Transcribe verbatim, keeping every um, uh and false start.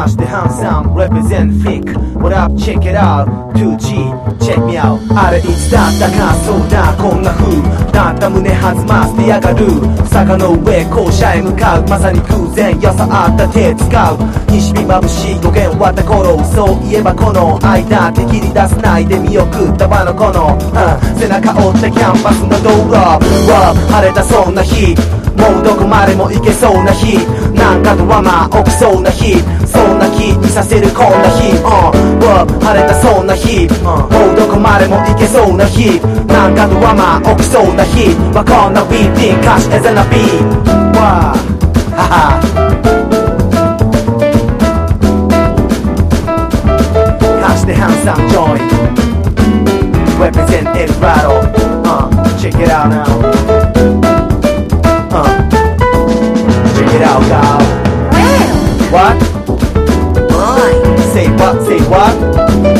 Cash the handsome represent thick What up check it out ツージー check me out あれいつだったかそうだこんな風だった胸弾ませてやがる坂の上校舎へ向かうまさに偶然よさあった手使う西日眩しい語源終わった頃そういえばこの間敵に出さないで見送った場のこの、うん、背中折ってキャンパスの道路 晴れたそんな日もうどこまでも行けそうな日なんかドラマ起きそうな日そんな気にさせるこんな日、uh, 晴れたそんな日、uh, もうどこまでも行けそうな日なんかドラマ起きそうな日まあこんな ビーティー 歌詞エゼナビーわーはは歌詞でハンサムジョイン Represent El Rado uh, Check it out now Check it out, dog. Wow. What? Boy. Say what? Say what?